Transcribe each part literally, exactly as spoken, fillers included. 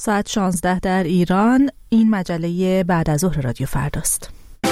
ساعت شانزده در ایران. این مجله بعد از ظهر رادیو فرداست.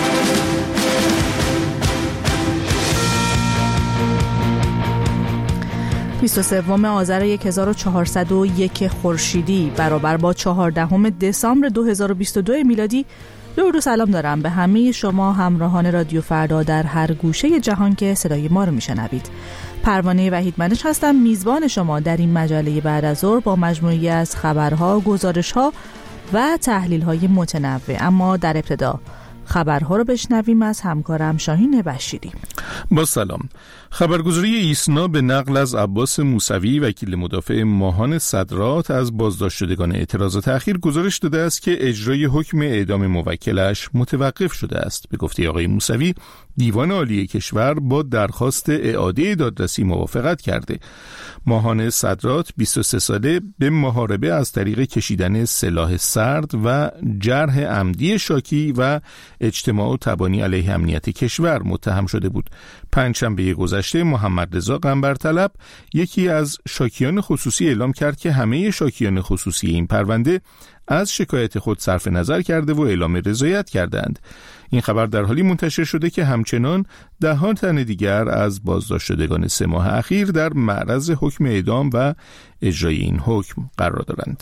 بیست و سوم آذر هزار و چهارصد و یک خورشیدی برابر با چهاردهم دسامبر دو هزار و بیست و دو میلادی. درود و سلام دارم به همه شما همراهان رادیو فردا در هر گوشه جهان که صدای ما رو میشنوید. پروانه وحیدمنش هستم، میزبان شما در این مجله بعد از ظهر با مجموعی از خبرها، گزارشها و تحلیل‌های متنوع. اما در ابتدا خبرها رو بشنویم از همکارم شاهین بشیری. با سلام. خبرگزاری ایسنا به نقل از عباس موسوی وکیل مدافع ماهان صدرات از بازداشت شدگان اعتراضات اخیر گزارش داده است که اجرای حکم اعدام موکلش متوقف شده است. به گفته آقای موسوی، دیوان عالی کشور با درخواست اعاده دادرسی موافقت کرده. ماهان صدرات بیست و سه ساله به محاربه از طریق کشیدن سلاح سرد و جرح عمدی شاکی و اجتماع و تبانی علیه امنیت کشور متهم شده بود. پنجشنبه گذشته محمد رضا قنبرطلب، یکی از شاکیان خصوصی، اعلام کرد که همه شاکیان خصوصی این پرونده از شکایت خود صرف نظر کرده و اعلام رضایت کردند. این خبر در حالی منتشر شده که همچنان دهان تن دیگر از بازداشت شدگان سه ماه اخیر در معرض حکم اعدام و اجرای این حکم قرار دارند.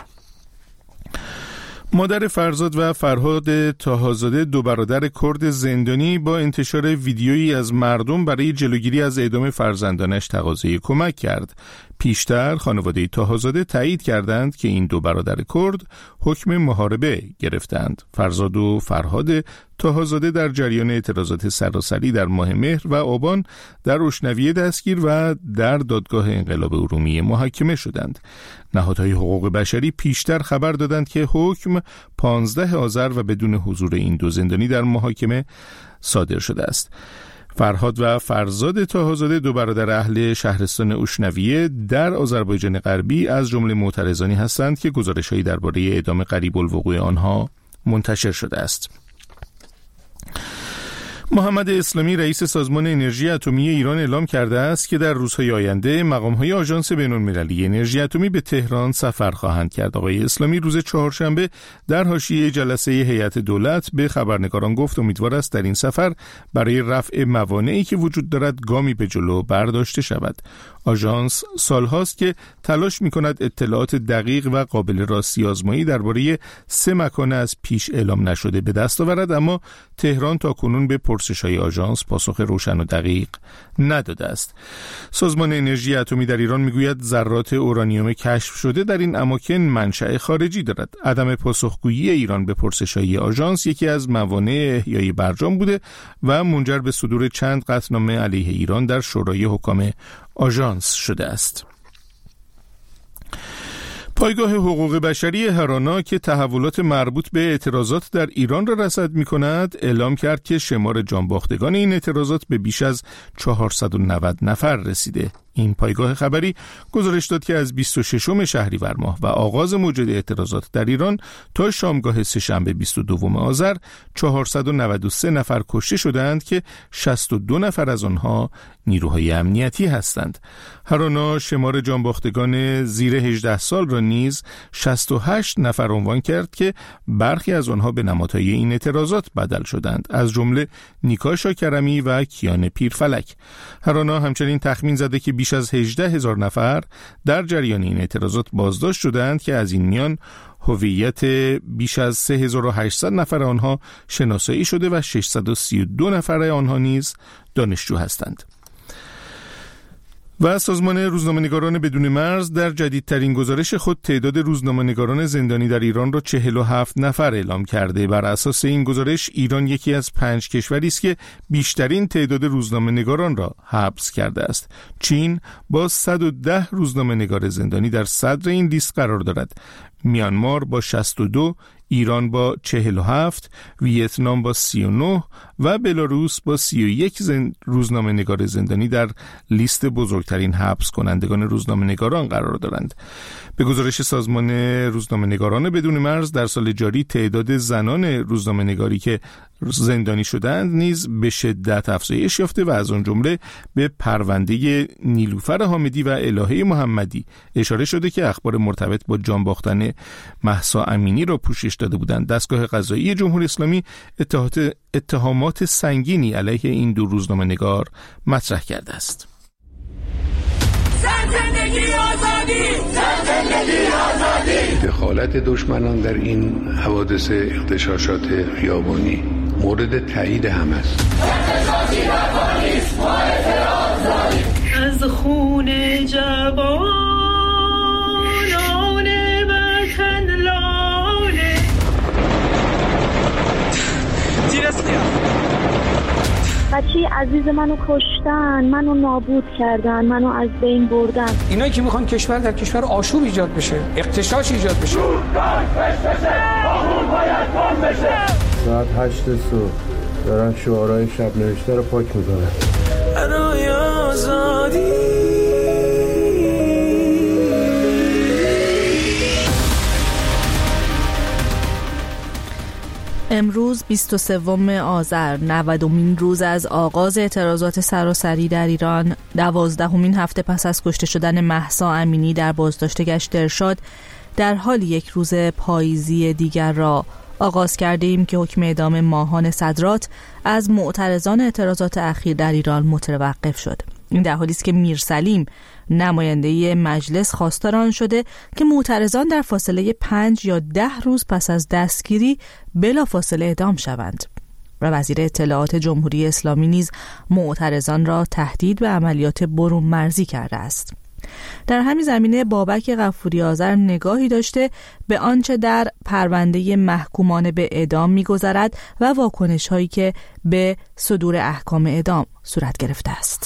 مادر فرزاد و فرهاد طاهازاده، دو برادر کرد زندانی، با انتشار ویدیویی از مردم برای جلوگیری از اعدام فرزندانش تقاضای کمک کرد. پیشتر خانواده طاهازاده تایید کردند که این دو برادر کرد حکم محاربه گرفتند. فرزاد و فرهاد طاهازاده در جریان اعتراضات سراسری در ماه مهر و آبان در روشنویه دستگیر و در دادگاه انقلاب ارومیه محاکمه شدند. نهادهای حقوق بشری پیشتر خبر دادند که حکم پانزده آذر و بدون حضور این دو زندانی در محاکمه صادر شده است. فرهاد و فرزاد طاهازاده، دو برادر اهل شهرستان اوشنویه در آذربایجان غربی، از جمله معترضانی هستند که گزارش‌هایی درباره اعدام قریب الوقوع آنها منتشر شده است. محمد اسلامی، رئیس سازمان انرژی اتمی ایران، اعلام کرده است که در روزهای آینده مقام‌های آژانس بین‌المللی انرژی اتمی به تهران سفر خواهند کرد. آقای اسلامی روز چهارشنبه در حاشیه جلسه هیئت دولت به خبرنگاران گفت امیدوار است در این سفر برای رفع موانعی که وجود دارد گامی به جلو برداشته شود. آژانس سالهاست که تلاش می‌کند اطلاعات دقیق و قابل راستی آزمایی درباره سه مکان از پیش اعلام نشده به دست آورد، اما تهران تاکنون به پرسش‌های آژانس پاسخ روشن و دقیق نداده است. سازمان انرژی اتمی در ایران میگوید ذرات اورانیوم کشف شده در این اماکن منشأ خارجی دارد. عدم پاسخگویی ایران به پرسش‌های آژانس یکی از موانع احیای برجام بوده و منجر به صدور چند قطعنامه علیه ایران در شورای حکام آژانس شده است. پایگاه حقوق بشری هرانا که تحولات مربوط به اعتراضات در ایران را رصد می‌کند، اعلام کرد که شمار جانباختگان این اعتراضات به بیش از چهارصد و نود نفر رسیده. این پایگاه خبری گزارش داد که از بیست و ششم شهریور ماه و آغاز موجود اعتراضات در ایران تا شامگاه سه‌شنبه بیست و دوم آذر چهارصد و نود و سه نفر کشته شدند که شصت و دو نفر از آنها نیروهای امنیتی هستند. هرانا شمار جانباختگان زیر هجده سال را نیز شصت و هشت نفر عنوان کرد که برخی از آنها به نمادهای این اعتراضات بدل شدند، از جمله نیکا شاکرمی و کیان پیرفلک. هرانا همچنین تخمین زده که بیش از هجده هزار نفر در جریان این اعتراضات بازداشت شدند که از این میان هویت بیش از سه هزار و هشتصد نفر آنها شناسایی شده و ششصد و سی و دو نفر آنها نیز دانشجو هستند. و سازمان روزنامه‌نگاران بدون مرز در جدیدترین گزارش خود تعداد روزنامه‌نگاران زندانی در ایران را چهل و هفت نفر اعلام کرده. بر اساس این گزارش ایران یکی از پنج کشوری است که بیشترین تعداد روزنامه‌نگاران را حبس کرده است. چین با صد و ده روزنامه‌نگار زندانی در صدر این لیست قرار دارد. میانمار با شصت و دو، ایران با چهل و هفت، ویتنام با سی و نه و بلاروس با سی و یک زن... روزنامه نگار زندانی در لیست بزرگترین حبس کنندگان روزنامه نگاران قرار دارند. به گزارش سازمان روزنامه نگاران بدون مرز در سال جاری تعداد زنان روزنامه نگاری که زندانی شدند نیز به شدت افزایش یافته و از آن جمله به پرونده نیلوفر حامدی و الهه محمدی اشاره شده که اخبار مرتبط با جان باختن مهسا امینی را پوشش داده بودند. دستگاه قضایی جمهوری اسلامی اتهامات سنگینی علیه این دو روزنامه نگار مطرح کرده است. زندگی آزادی، زندگی آزادی. دخالت دشمنان در این حوادث اغتشاشات خیابانی مورد تایید هم است. اغتشاشی نکنید، ما اعتراض داریم. از خون جوانان وطن لاله بچه عزیز منو کشتن، منو نابود کردن، منو از بین بردن. اینایی که میخوان کشور در کشور آشوب ایجاد بشه، اغتشاش ایجاد بشه. ساعت هشت صبح دارن شعارهای شب نوشته رو پاک میکنن. برای آزادی. امروز بیست و سوم آذر، نودمین روز از آغاز اعتراضات سراسری در ایران، دوازدهمین هفته پس از کشته شدن مهسا امینی در بازداشت گشت ارشاد، در حال یک روز پاییزی دیگر را آغاز کرده ایم که حکم اعدام ماهان صدرات از معترضان اعتراضات اخیر در ایران متوقف شد. این در حالی است که میرسلیم نماینده مجلس خواستار آن شده که معترضان در فاصله پنج یا ده روز پس از دستگیری بلا فاصله اعدام شوند. و وزیر اطلاعات جمهوری اسلامی نیز معترضان را تهدید به عملیات برون مرزی کرده است. در همین زمینه بابک غفوری آذر نگاهی داشته به آنچه در پرونده محکومانه به اعدام می‌گذرد و واکنش‌هایی که به صدور احکام اعدام صورت گرفته است.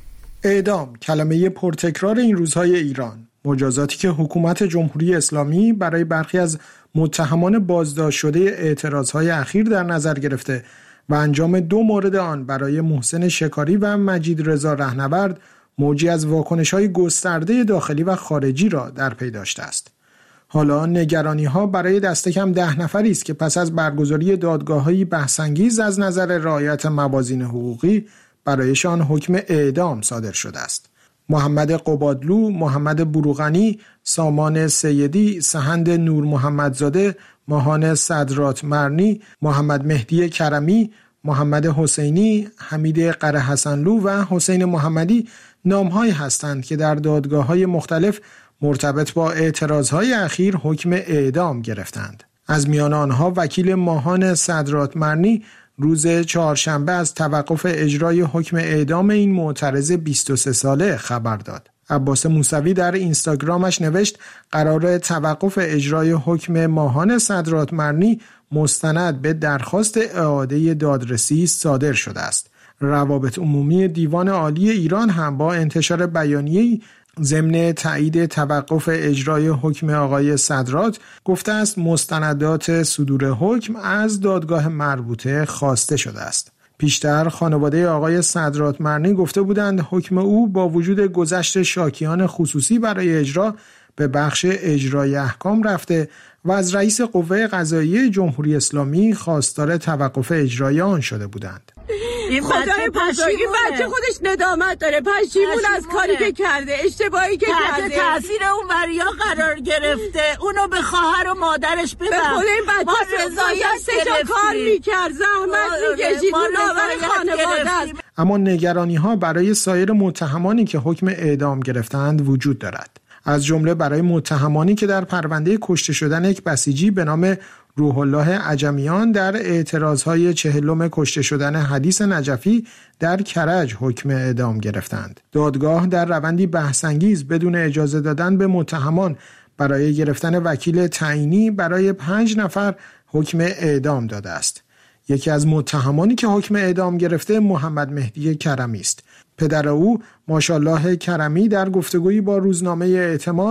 اعدام، کلمه پرتکرار این روزهای ایران، مجازاتی که حکومت جمهوری اسلامی برای برخی از متهمان بازداشت شده اعتراضهای اخیر در نظر گرفته و انجام دو مورد آن برای محسن شکاری و مجید رضا رهنورد موجی از واکنش‌های گسترده داخلی و خارجی را در پی داشته است. حالا نگرانی‌ها برای دست کم ده نفری است که پس از برگزاری دادگاه‌های بحث‌انگیز از نظر رعایت موازین حقوقی برایشان حکم اعدام صادر شده است. محمد قبادلو، محمد بروغنی، سامان سیدی، سهند نور محمدزاده، ماهان صدرات مرنی، محمد مهدی کرمی، محمد حسینی، حمید قره حسنلو و حسین محمدی نام‌هایی هستند که در دادگاه‌های مختلف مرتبط با اعتراضهای اخیر حکم اعدام گرفتند. از میان آنها وکیل ماهان صدرات مرنی روز چهارشنبه از توقف اجرای حکم اعدام این معترض بیست و سه ساله خبر داد. عباس موسوی در اینستاگرامش نوشت قرار توقف اجرای حکم ماهان صدرات مرنی مستند به درخواست اعاده دادرسی صادر شده است. روابط عمومی دیوان عالی ایران هم با انتشار بیانیه‌ای ضمن تایید توقف اجرای حکم آقای صدرات گفته است مستندات صدور حکم از دادگاه مربوطه خواسته شده است. پیشتر خانواده آقای صدرات مرنی گفته بودند حکم او با وجود گذشت شاکیان خصوصی برای اجرا به بخش اجرای احکام رفته و از رئیس قوه قضاییه جمهوری اسلامی خواستار توقف اجرای آن شده بودند. این خدای بزرگی بچه خودش ندامت داره، پشیمون از کاری که کرده، اشتباهی که کرده، تاثیر اون وریا قرار گرفته، اونو به خواهر و مادرش ببر. به خدا این بچه رضایت سه تا کار میکرد، زحمت میکشید، اون ناور خانواده است. اما نگرانی ها برای سایر متهمانی که حکم اعدام گرفتند وجود دارد. از جمله برای متهمانی که در پرونده کشته شدن یک بسیجی به نام روح الله عجمیان در اعتراضهای چهلم کشته شدن حدیث نجفی در کرج حکم اعدام گرفتند. دادگاه در روندی بحث‌انگیز بدون اجازه دادن به متهمان برای گرفتن وکیل تعیینی برای پنج نفر حکم اعدام داده است. یکی از متهمانی که حکم اعدام گرفته محمد مهدی کرمی است. پدر او ماشاءالله کرمی در گفتگویی با روزنامه اعتماد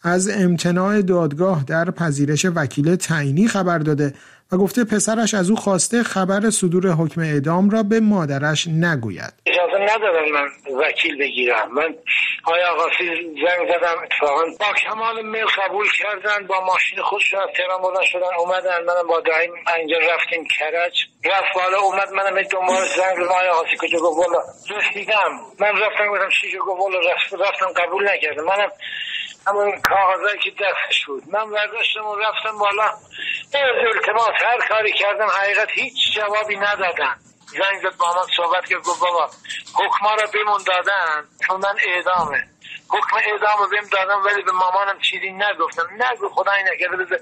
از امتناع دادگاه در پذیرش وکیل تعیینی خبر داده و گفته پسرش از او خواسته خبر صدور حکم اعدام را به مادرش نگوید. اجازه ندادن من وکیل بگیرم. من آقای آقاسی زنگ زدم، اتفاقا با کمال میل قبول کردن، با ماشین خودشون از تهران بردن شدن اومدن، منم با دایم اینجا رفتیم کرج، رفت بالا اومد، منم دنبال زنگ زدم آقای آقاسی کجا، گفت والا رسیدم. من رفتم گفتم چی شد، گفت والا رفتم قبول نکردم. منم همون کاغذایی که دستش بود من برداشتم و رفتم بالا، از التماس هر کاری کردم، حقیقت هیچ جوابی ندادن. زنگ زد با من صحبت کرد، گفت بابا حکما را بهمون دادن چون من اعدامه، حکم اعدام رو بهم دادن ولی به مامانم چیزی نگفتم. نگو خدایی نکرده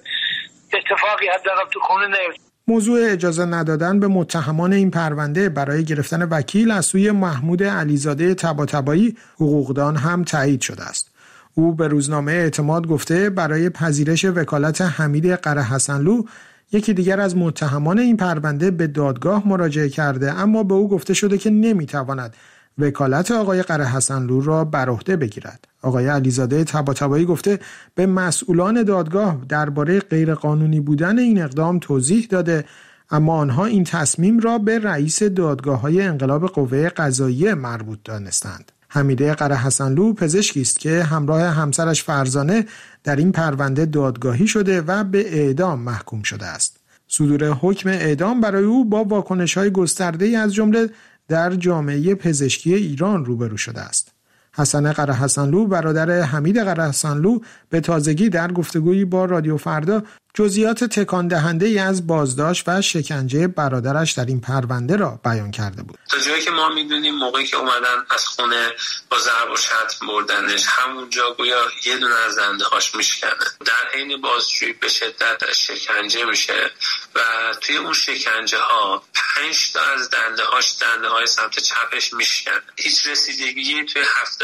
اتفاقی حداقل تو خونه نیفته. موضوع اجازه ندادن به متهمان این پرونده برای گرفتن وکیل از سوی محمود علیزاده طباطبایی حقوقدان هم تایید شده است. او به روزنامه اعتماد گفته برای پذیرش وکالت حمید قرهحسنلو، یکی دیگر از متهمان این پرونده، به دادگاه مراجعه کرده، اما به او گفته شده که نمیتواند وکالت آقای قرهحسنلو را بر عهده بگیرد. آقای علیزاده طباطبایی گفته به مسئولان دادگاه درباره غیرقانونی بودن این اقدام توضیح داده، اما آنها این تصمیم را به رئیس دادگاه‌های انقلاب قوه قضاییه مربوط دانستند. حمیده قرهحسنلو پزشکی است که همراه همسرش فرزانه در این پرونده دادگاهی شده و به اعدام محکوم شده است. صدور حکم اعدام برای او با واکنش‌های گسترده‌ای از جمله در جامعه پزشکی ایران روبرو شده است. حسن قرهحسنلو برادر حمید قرهحسنلو به تازگی در گفتگویی با رادیو فردا جزئیات تکان دهنده ای از بازداشت و شکنجه برادرش در این پرونده را بیان کرده بود. تا جایی که ما میدونیم موقعی که اومدن از خونه با ضرب و شتم بردنش، همونجا گویا یه دونه از دنده‌هاش میشکنه، در حین بازجویی به شدت شکنجه میشه و توی اون شکنجه ها پنج تا از دنده‌هاش دنده‌های سمت چپش میشکنه. هیچ رسیدگی توی هفته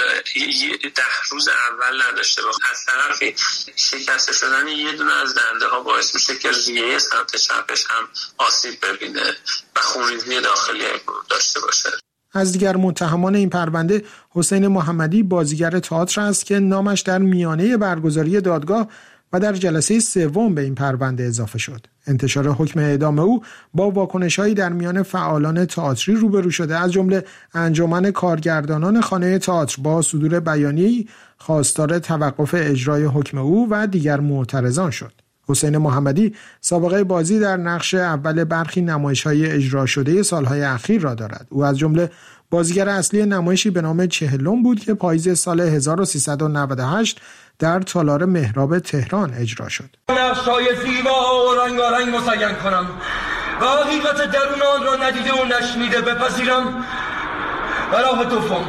ده روز اول نداشته باشه. از طرفی شکسته شدن یه دونه از دنده ها باعث میشه که ریه سمت چپش هم آسیب ببینه و خونریزی داخلی داشته باشه. از دیگر متهمان این پرونده حسین محمدی بازیگر تئاتر است که نامش در میانه برگزاری دادگاه و در جلسه سوم به این پرونده اضافه شد. انتشار حکم اعدام او با واکنش‌هایی در میان فعالان تئاتری روبرو شده، از جمله انجمن کارگردانان خانه تئاتر با صدور بیانیه‌ای خواستار توقف اجرای حکم او و دیگر معترضان شد. حسین محمدی سابقه بازی در نقش اول برخی نمایش‌های اجرا شده سالهای اخیر را دارد. او از جمله بازیگر اصلی نمایشی به نام چهلم بود که پاییز سال هزار و سیصد و نود و هشت در تالار مهراب تهران اجرا شد. نقش‌های زیبا و رنگارنگ مسین کنم و حقیقت درون آن را ندیده و نشنیده بپذیرم و راه دوم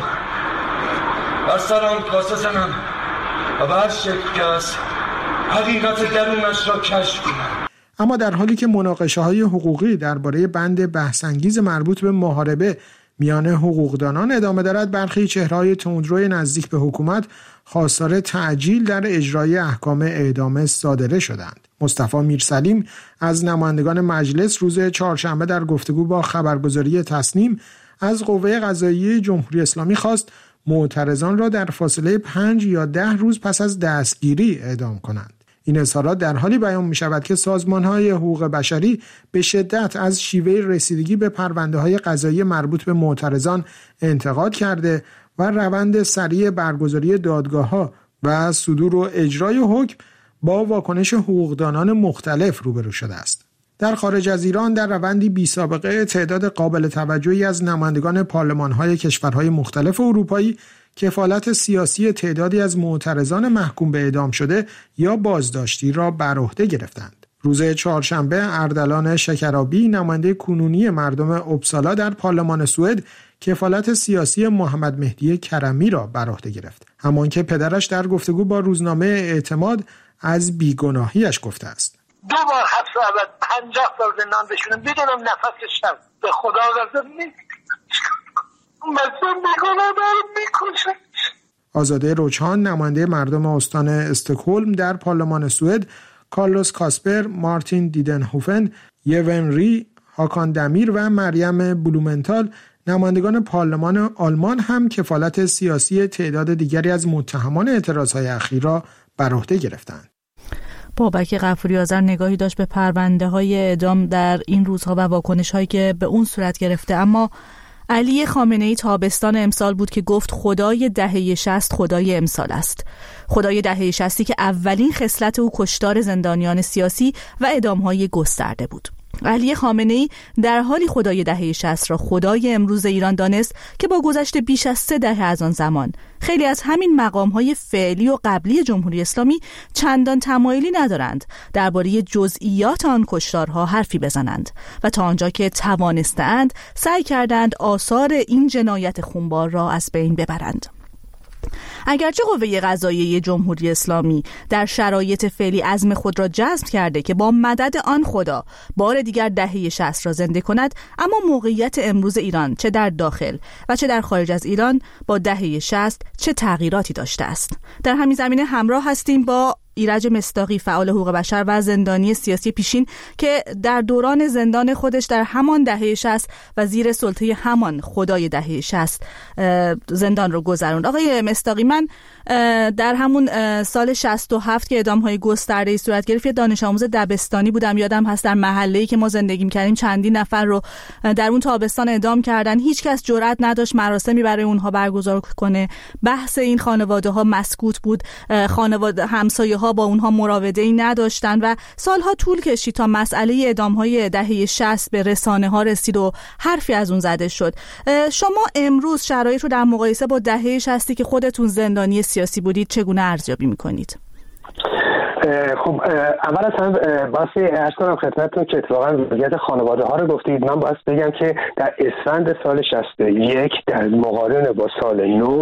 بر سران کاسه زنم و بر شکل که از حقیقت درونش را کشف کنم. اما در حالی که مناقشه‌های حقوقی درباره بند بحث‌انگیز مربوط به محاربه میان حقوقدانان ادامه دارد، برخی چهره‌های تندروی نزدیک به حکومت خواستار تعجیل در اجرای احکام اعدام صادره شدند. مصطفی میرسلیم از نمایندگان مجلس روز چهارشنبه در گفتگو با خبرگزاری تصنیم از قوه قضاییه جمهوری اسلامی خواست معترضان را در فاصله پنج یا ده روز پس از دستگیری اعدام کنند. این اظهارات در حالی بیان می شود که سازمان‌های حقوق بشری به شدت از شیوه رسیدگی به پرونده‌های قضایی مربوط به معترضان انتقاد کرده و روند سریع برگزاری دادگاه‌ها و صدور و اجرای حکم با واکنش حقوقدانان مختلف روبرو شده است. در خارج از ایران در روندی بی سابقه تعداد قابل توجهی از نمایندگان پارلمان‌های کشورهای مختلف اروپایی کفالت سیاسی تعدادی از معترضان محکوم به اعدام شده یا بازداشتی را بر عهده گرفتند. روز چهارشنبه اردلان شکرابی نماینده کنونی مردم اوبسالا در پارلمان سوئد کفالت سیاسی محمد مهدی کرمی را بر عهده گرفت، همان که پدرش در گفتگو با روزنامه اعتماد از بیگناهیش گفته است. دو بار حبس ابد پنجاه سال زندان بشونم بدونم نفسش شد به خدا غضب می مظلوم میکنه دارم میکشه. آزاده روچان نماینده مردم استان استکهلم در پارلمان سوئد، کارلوس کاسپر، مارتین دیدنهوفن، یون ری، هاکان دمیر و مریم بلومنتال نمایندگان پارلمان آلمان هم کفالت سیاسی تعداد دیگری از متهمان اعتراضهای اخیر را بر عهده گرفتند. بابک غفوری آذر نگاهی داشت به پرونده های اعدام در این روزها و واکنش هایی که به اون صورت گرفته، اما علی خامنه‌ای تابستان امسال بود که گفت خدای دهه شصت خدای امسال است. خدای دهه شصتی که اولین خصلت او کشتار زندانیان سیاسی و اعدام‌های گسترده بود. علی خامنه‌ای در حالی خدای دهه شصت را خدای امروز ایران دانست که با گذشت بیش از سه دهه از آن زمان خیلی از همین مقام‌های فعلی و قبلی جمهوری اسلامی چندان تمایلی ندارند درباره جزئیات آن کشتارها حرفی بزنند و تا آنجا که توانستند سعی کردند آثار این جنایت خونبار را از بین ببرند. اگرچه قوه قضاییه جمهوری اسلامی در شرایط فعلی عزم خود را جزم کرده که با مدد آن خدا بار دیگر دهه شصت را زنده کند، اما موقعیت امروز ایران چه در داخل و چه در خارج از ایران با دهه شصت چه تغییراتی داشته است. در همین زمینه همراه هستیم با ایرج مصداقی، فعال حقوق بشر و زندانی سیاسی پیشین که در دوران زندان خودش در همان دهه شصت و زیر سلطه همان خدای دهه شصت زندان رو گذروند. آقای مصداقی، من در همون سال شصت و هفت که اعدام‌های گسترده‌ای صورت گرفت، یه دانش آموز دبستانی بودم. یادم هست در محله‌ای که ما زندگی می‌کردیم چندین نفر رو در اون تابستان اعدام کردن. هیچ کس جرئت نداشت مراسمی برای اونها برگزار کنه. بحث این خانواده‌ها مسکوت بود. خانواده همسایه‌ها با اونها مراوده‌ای نداشتن و سالها طول کشید تا مسئله اعدام‌های دهه شصت به رسانه‌ها رسید و حرفی از اون زده شد. شما امروز شرایط رو در مقایسه با دهه شصتی که خودتون زندانی سیاسی بودید چگونه ارزیابی می‌کنید؟ خب اول از همه باید عرض کنم خدمتتون که اتفاقا وضعیت خانواده ها رو گفتید. من باید بگم که در اسفند سال شصت و یک در مقارنه با سال نو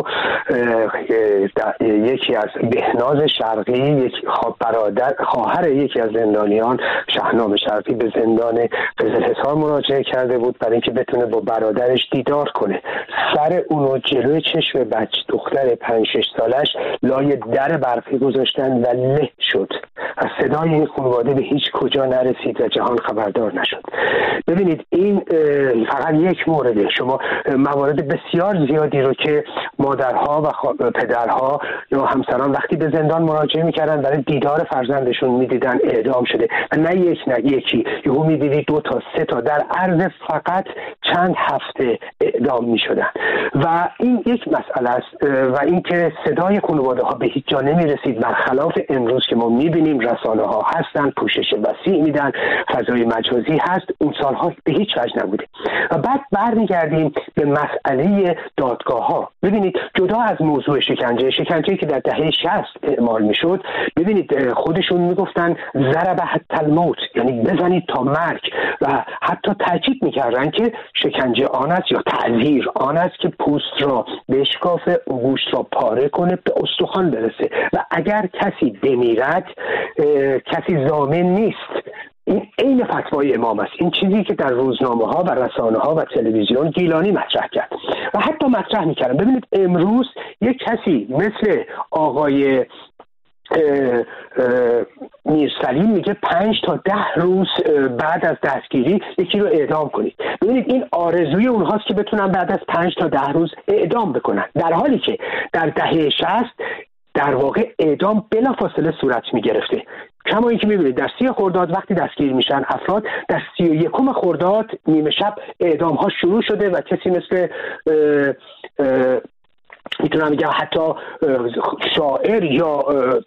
یکی از بهناز شرقی، یک برادر خواهر یکی از زندانیان شهنام شرقی به زندان قزلحصار مراجعه کرده بود برای اینکه بتونه با برادرش دیدار کنه. سر اونو جلوی چشم بچه دختر پنج شش سالش لای در برقی گذاشتن و له شد. از صدای این خانواده به هیچ کجا نرسید و جهان خبردار نشد. ببینید این فقط یک مورده. شما موارد بسیار زیادی رو که مادرها و پدرها یا همسران وقتی به زندان مراجعه میکردن برای دیدار فرزندشون میدیدن اعدام شده و نه یک نه یکی، یهو میدیدید دو تا سه تا در عرض فقط چند هفته اعدام میشدن و این یک مسئله است و اینکه صدای خانواده ها به هیچ جا نمیرسید، برخلاف امروز که ما میبینیم رسانه ها هستن، پوشش وسیع میدن، فضای مجازی هست. اون سالها به هیچ وجه نبوده. و بعد برمیگردیم به مسئله دادگاه ها. ببینید جدا از موضوع شکنجه شکنجه که در دهه شصت اعمال میشد، ببینید خودشون میگفتن ضرب حتی الموت، یعنی بزنید تا مرگ، و حتی تاکید میکردن که شکنجه آن است یا تعذیر آن است که پوست را بشکافه، گوشت را پاره کنه، به استخوان برسه و اگر کسی بمیرد کسی ضامن نیست. این عین فتوای امام است. این چیزی که در روزنامه ها و رسانه ها و تلویزیون گیلانی مطرح کرد و حتی مطرح میکردن. ببینید امروز یک کسی مثل آقای میرسلیم میگه پنج تا ده روز بعد از دستگیری یکی رو اعدام کنید. ببینید این آرزوی اونهاست که بتونن بعد از پنج تا ده روز اعدام بکنن، در حالی که در دهه شصت در واقع اعدام بلافاصله صورت میگرفته. کما اینکه میبینید در سی خرداد وقتی دستگیر میشن افراد، در سی و یکم خرداد نیمه شب اعدام ها شروع شده و کسی مثل اه اه میتونم بگم حتی شاعر یا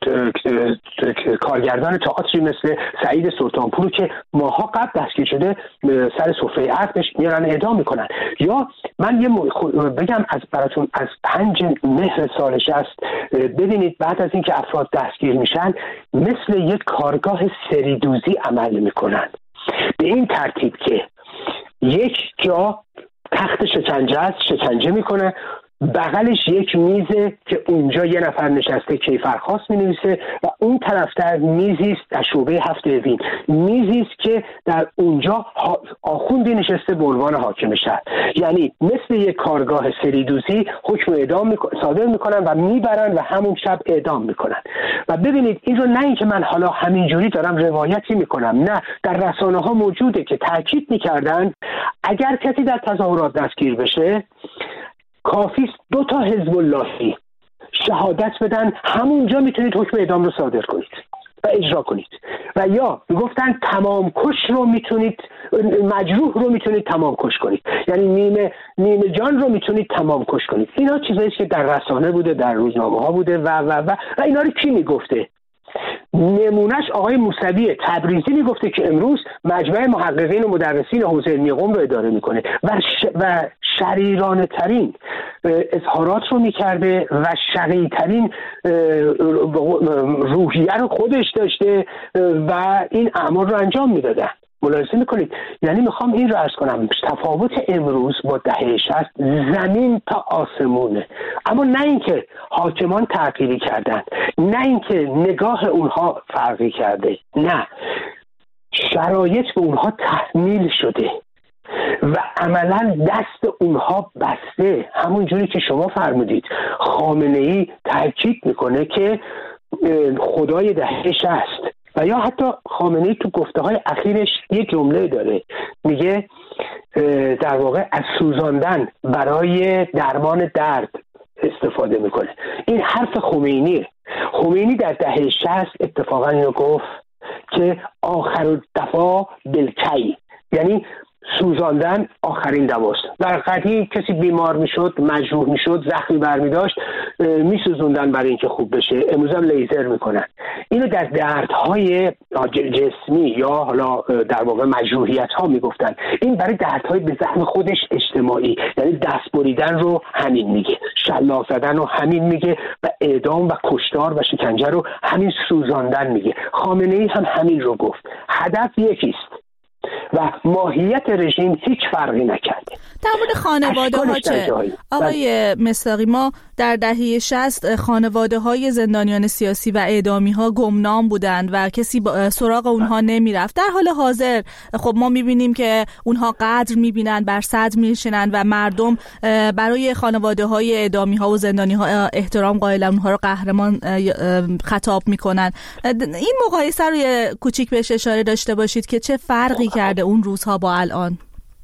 کارگردان تئاتری مثل سعید سلطانپور که ماها قبل دستگیر شده سر سفره عقدش میارن اعدام میکنن. یا من یه بگم از براتون از پنج مهر سال شصت ببینید بعد از اینکه افراد دستگیر میشن مثل یک کارگاه سریدوزی عمل میکنن، به این ترتیب که یک جا تخت شکنجه است، شکنجه میکنه، بغلش یک میزه که اونجا یه نفر نشسته کیفرخواست می‌نویسه و اون طرفتر میزی است در شعبه هفت اوین، میزی است که در اونجا آخوندی نشسته به عنوان حاکم شهر. یعنی مثل یک کارگاه سریدوزی حکم اعدام صادر میکنن و میبرن و همون شب اعدام میکنن. و ببینید این رو نه اینکه من حالا همینجوری دارم روایتی میکنم، نه، در رسانه ها موجوده که تاکید میکردن اگر کسی در تظاهرات دستگیر بشه کافیست دو تا حزب اللهی شهادت بدن، همونجا میتونید حکم اعدام رو صادر کنید و اجرا کنید. و یا میگفتن تمام کش رو میتونید، مجروح رو میتونید تمام کش کنید، یعنی نیمه نیمه جان رو میتونید تمام کش کنید. اینا چیزایی که در رسانه بوده، در روزنامه ها بوده و و و و اینا رو کی میگفته؟ نمونهش آقای موسوی تبریزی میگفته که امروز مجمع محققین و مدرسین حوزه علمی قم رو اداره میکنه و ش... و شریرانه ترین اظهارات رو میکرده و شقی ترین روحیه رو خودش داشته و این اعمال رو انجام میدادن. ملاحظه میکنید؟ یعنی میخوام این رو عرض کنم، تفاوت امروز با دهه شصت زمین تا آسمونه. اما نه اینکه حاکمان تغییری کردن، نه اینکه نگاه اونها فرقی کرده، نه، شرایط به اونها تحمیل شده و عملا دست اونها بسته. همون جوری که شما فرمودید خامنه‌ای تاکید میکنه که خدای دهه شصت، و یا حتی خامنه‌ای تو گفته‌های اخیرش یه جمله داره، میگه در واقع از سوزاندن برای درمان درد استفاده میکنه. این حرف خمینیه. خمینی در دهه شصت اتفاقا اینو گفت که آخر دفاع بالکی، یعنی سوزاندن آخرین دواست. در قدیم کسی بیمار میشد، مجروح میشد، زخمی برمی داشت، میسوزوندن برای اینکه خوب بشه. امروز هم لیزر میکنن. اینو در دردهای جسمی یا حالا در واقع مجروحیت ها میگفتن. این برای دردهای به زعم خودش اجتماعی، یعنی دست بریدن رو همین میگه، شلاق زدن رو همین میگه و اعدام و کشتار و شکنجه رو همین سوزاندن میگه. خامنه‌ای هم همین رو گفت. هدف یکیست و ماهیت رژیم هیچ فرقی نکرده. در مورد خانواده ها چه؟ آقای مصداقی، ما در دهه شصت خانواده های زندانیان سیاسی و اعدامی ها گمنام بودند و کسی سراغ اونها نمی رفت. در حال حاضر خب ما می بینیم که اونها قدر می بینن، بر صدر می نشینن و مردم برای خانواده های اعدامی ها و زندانی ها احترام قائلن، اونها رو قهرمان خطاب می کنن. این مقایسه رو کوچیک بهش اشاره داشته باشید که چه فرقی کرده اون روزها با الان؟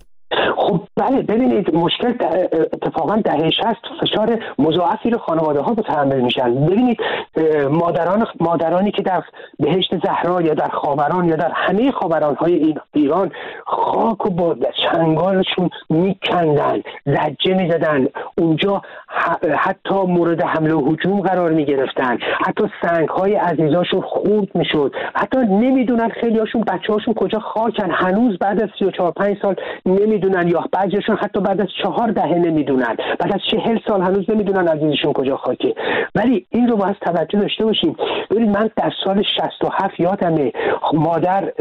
خب بله، ببینید مشکل اتفاقا دهه شصت فشار مضاعفی رو خانواده ها متحمل میشن. ببینید مادران مادرانی که در بهشت زهرا یا در خاوران یا در همه خاوران های این ایران خاک و با چنگالشون میکندن، زجه میزدن، اونجا حتی مورد حمله و هجوم قرار میگرفتن، حتی سنگ های عزیزاشون خورد میشد، حتی نمیدونن خیلی هاشون بچه هاشون کجا خاکن، هنوز بعد از سی و چهار پنج سال نمیدونن، یا بعضیشون حتی بعد از چهار دهه نمیدونن، بعد از چهل سال هنوز نمیدونن عزیزشون کجا خاکه. ولی این رو باید توجه داشته باشیم. ببینید من در سال شصت و هفت یادمه مادر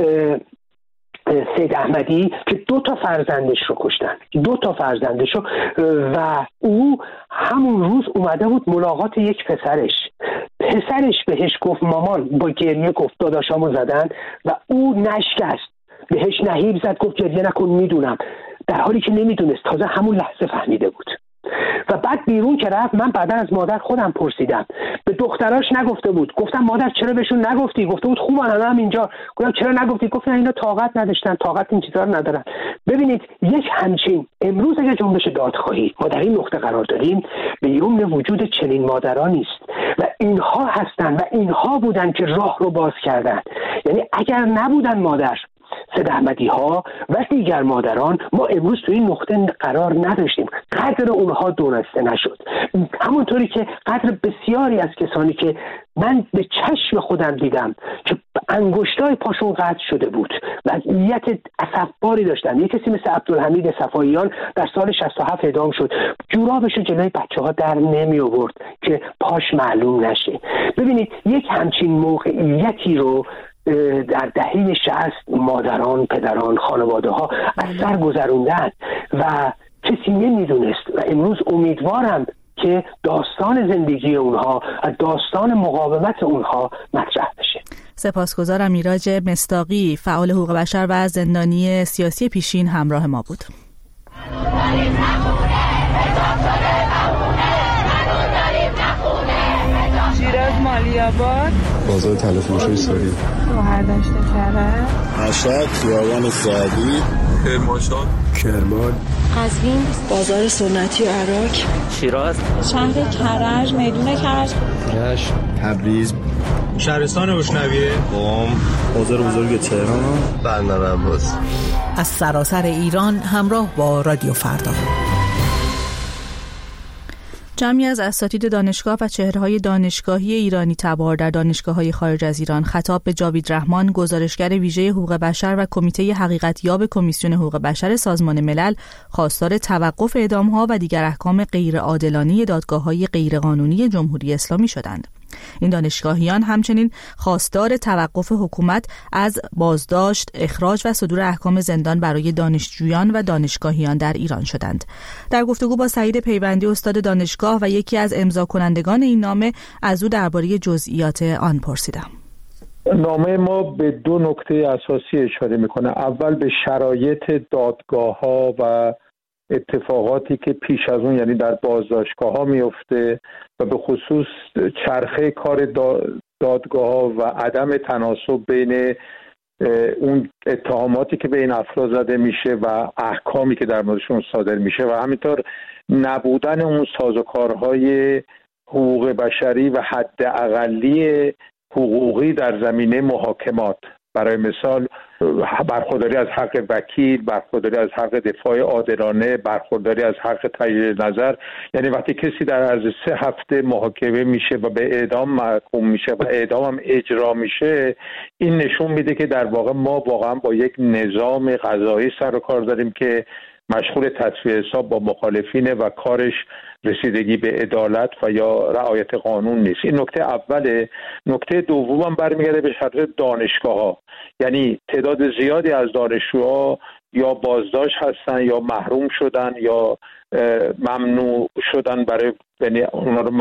سید احمدی که دو تا فرزندش رو کشتن، دو تا فرزندش رو، و او همون روز اومده بود ملاقات یک پسرش. پسرش بهش گفت مامان، با گریه گفت داداشامو زدن و او نشکست، بهش نهیب زد، گفت گریه نکن میدونم، در حالی که نمیدونست، تازه همون لحظه فهمیده بود. و بعد بیرون که رفت من بعدا از مادر خودم پرسیدم، به دختراش نگفته بود. گفتم مادر چرا بهشون نگفتی؟ گفته بود خوبن همه هم اینجا. گفتم چرا نگفتی؟ گفت نه اینا طاقت نداشتن، طاقت این چیزا رو ندارن. ببینید یک همچین امروز اگه جنبش دادخواهی ما در این نقطه قرار داریم، به یمن وجود چنین مادرانی است و اینها هستن و اینها بودن که راه رو باز کردن. یعنی اگر نبودن مادر سید احمدی ها و دیگر مادران، ما امروز توی این نقطه قرار نداشتیم. قدر اونها دونسته نشد، همونطوری که قدر بسیاری از کسانی که من به چشم خودم دیدم که انگشتای پاشون قطع شده بود، وضعیت اسفباری داشتن. یک کسی مثل عبدالحمید صفاییان در سال شصت و هفت اعدام شد، جورابش رو جلوی بچه ها در نمی آورد که پاش معلوم نشه. ببینید یک همچین موقعیتی رو در دهه شصت مادران، پدران، خانواده ها از سر گذروندن و کسی نمیدونست و امروز امیدوارم که داستان زندگی اونها و داستان مقاومت اونها مطرح بشه. سپاسگزارم. ایراج مصداقی، فعال حقوق بشر و زندانی سیاسی پیشین، همراه ما بود. شیراز مالی‌آباد، بازار طلا فروشی ساری، گوهردشت کرج، مشهد خیابان سعدی، کرمانشاه، کرمان، قزوین، بازار سنتی عراق، شیراز، شهر کرج، میدون کرج، رشت، تبریز، شهرستان روشنویه، قم، بازار بزرگ تهران، بندر عباس. از سراسر ایران همراه با رادیو فردا. جمعی از اساتید دانشگاه و چهره‌های دانشگاهی ایرانی تبار در دانشگاه‌های خارج از ایران خطاب به جاوید رحمان، گزارشگر ویژه حقوق بشر و کمیته حقیقتیاب کمیسیون حقوق بشر سازمان ملل، خواستار توقف اعدام‌ها و دیگر احکام غیرعادلانه دادگاه‌های غیرقانونی جمهوری اسلامی شدند. این دانشگاهیان همچنین خواستار توقف حکومت از بازداشت، اخراج و صدور احکام زندان برای دانشجویان و دانشگاهیان در ایران شدند. در گفتگو با سعید پیوندی، استاد دانشگاه و یکی از امضا کنندگان این نامه، از او درباره جزئیات آن پرسیدم. نامه ما به دو نکته اساسی اشاره میکنه. اول به شرایط دادگاه‌ها و اتفاقاتی که پیش از اون یعنی در بازداشتگاه ها میفته و به خصوص چرخه کار دادگاه ها و عدم تناسب بین اون اتهاماتی که به این افراد زده میشه و احکامی که در موردشون صادر میشه و همینطور نبودن اون سازوکارهای حقوق بشری و حداقلی حقوقی در زمینه محاکمات. برای مثال برخورداری از حق وکیل، برخورداری از حق دفاع عادلانه، برخورداری از حق تجدید نظر. یعنی وقتی کسی در عرض سه هفته محاکمه میشه و به اعدام محکوم میشه و اعدام هم اجرا میشه، این نشون میده که در واقع ما واقعا با یک نظام قضایی سر و کار داریم که مشغول تصفیه حساب با مخالفینه و کارش رسیدگی به عدالت و یا رعایت قانون نیست. این نکته اوله. نکته دوم برمیگرده به شرط دانشگاه ها. یعنی تعداد زیادی از دانشجوها یا بازداشت هستن یا محروم شدن یا ممنوع شدن، برای یعنی اونا رو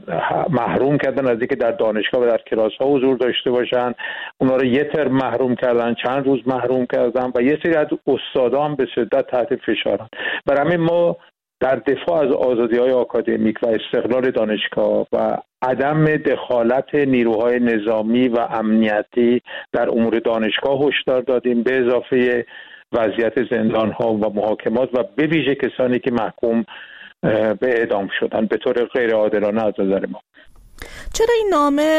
محروم کردن از اینکه در دانشگاه و در کلاس ها حضور داشته باشن. اونا رو یه ترم محروم کردن، چند روز محروم کردن و یه سری از استادا هم به شدت تحت فشارن. برای همین ما در دفاع از آزادی‌های آکادمیک و استقلال دانشگاه و عدم دخالت نیروهای نظامی و امنیتی در امور دانشگاه هشدار دادیم، به اضافه وضعیت زندان‌ها و محاکمات و به ویژه کسانی که محکوم به اعدام شدن به طور غیر عادلانه از نظر ما. چرا این نامه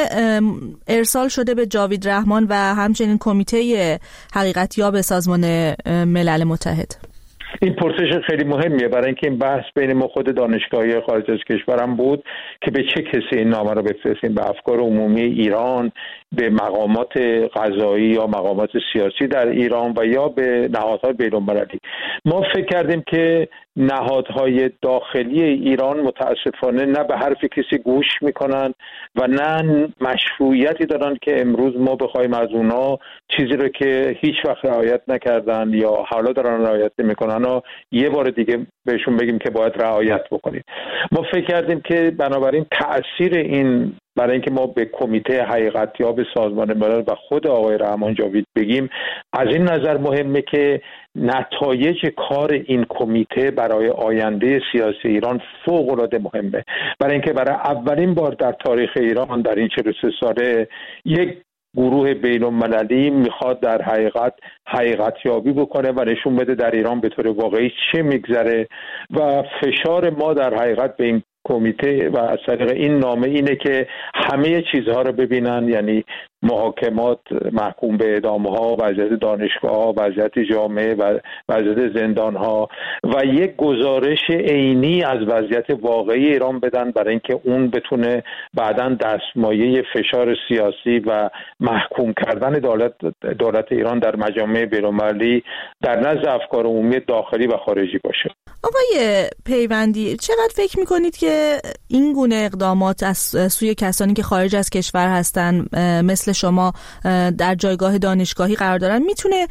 ارسال شده به جاوید رحمان و همچنین کمیته حقیقتیاب سازمان ملل متحد؟ این پرسش خیلی مهمیه، برای اینکه این بحث بین ما خود دانشگاهی خارج از کشورم بود که به چه کسی این نامه رو بفرستیم، به افکار عمومی ایران، به مقامات قضایی یا مقامات سیاسی در ایران و یا به نهادهای بین‌المللی. ما فکر کردیم که نهادهای داخلی ایران متاسفانه نه به حرف کسی گوش میکنن و نه مشروعیتی دارن که امروز ما بخوایم از اونا چیزی رو که هیچ وقت رعایت نکردن یا حالا دارن رعایت نمیکنن و یه بار دیگه بهشون بگیم که باید رعایت بکنید. ما فکر کردیم که بنابراین تأثیر این، برای اینکه ما به کمیته حقیقتیاب سازمان ملل و خود آقای رحمان جاوید بگیم، از این نظر مهمه که نتایج کار این کمیته برای آینده سیاسی ایران فوق‌العاده مهمه، برای اینکه برای اولین بار در تاریخ ایران در این چهل و سه ساله یک گروه بین‌المللی میخواد در حقیقت حقیقتیابی بکنه و نشون بده در ایران به طور واقعی چه میگذره و فشار ما در حقیقت به این کمیته و از طریق این نامه اینه که همه چیزها رو ببینن، یعنی محاکمات، محکوم به اعدام‌ها، وضعیت دانشگاه‌ها، وضعیت جامعه و وضعیت زندان‌ها و یک گزارش عینی از وضعیت واقعی ایران بدن، برای اینکه اون بتونه بعداً دستمایه فشار سیاسی و محکوم کردن دولت دولت ایران در مجامع بین‌المللی در نزد افکار عمومی داخلی و خارجی باشه. آقای پیوندی، چقدر فکر می‌کنید که این گونه اقدامات از سوی کسانی که خارج از کشور هستن مثل شما در جایگاه دانشگاهی قرار دارن میتونه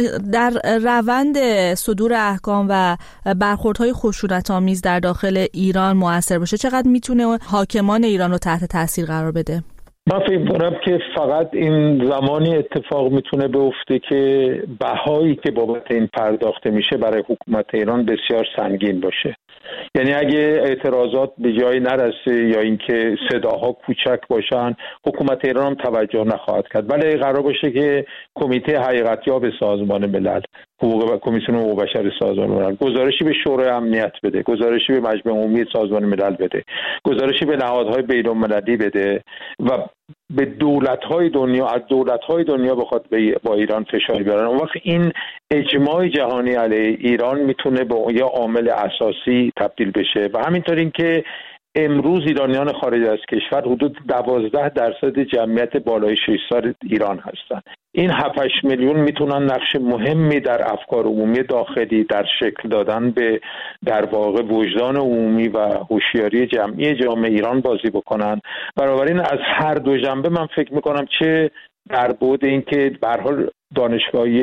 در روند صدور احکام و برخوردهای خشونت‌آمیز در داخل ایران مؤثر باشه؟ چقدر میتونه حاکمان ایران رو تحت تاثیر قرار بده؟ من فکر می‌کنم که فقط این زمانی اتفاق میتونه بیفته که بهایی که بابت این پرداخته میشه برای حکومت ایران بسیار سنگین باشه. یعنی اگه اعتراضات به جایی نرسه یا اینکه صداها کوچک باشن، حکومت ایران هم توجه نخواهد کرد. ولی قرار باشه که کمیته حقیقتیاب سازمان ملل، حقوق کمیسیون حقوق بشر سازمان ملل گزارشی به شورای امنیت بده، گزارشی به مجمع عمومی سازمان ملل بده، گزارشی به نهادهای بین‌المللی بده و به دولت‌های دنیا از دولت‌های دنیا بخواد با ایران فشار بیارن، اون وقت این اجماع جهانی علیه ایران میتونه به یه عامل اساسی تبدیل بشه. و همینطور این که امروز ایرانیان خارج از کشور حدود دوازده درصد جمعیت بالای شش سال ایران هستند. این هفت هشت میلیون میتونن نقش مهمی در افکار عمومی داخلی، در شکل دادن به در واقع وجدان عمومی و هوشیاری جمعی جامعه ایران بازی بکنن. بنابراین از هر دو جنبه من فکر میکنم چه در بعد این که به هر حال دانشگاهی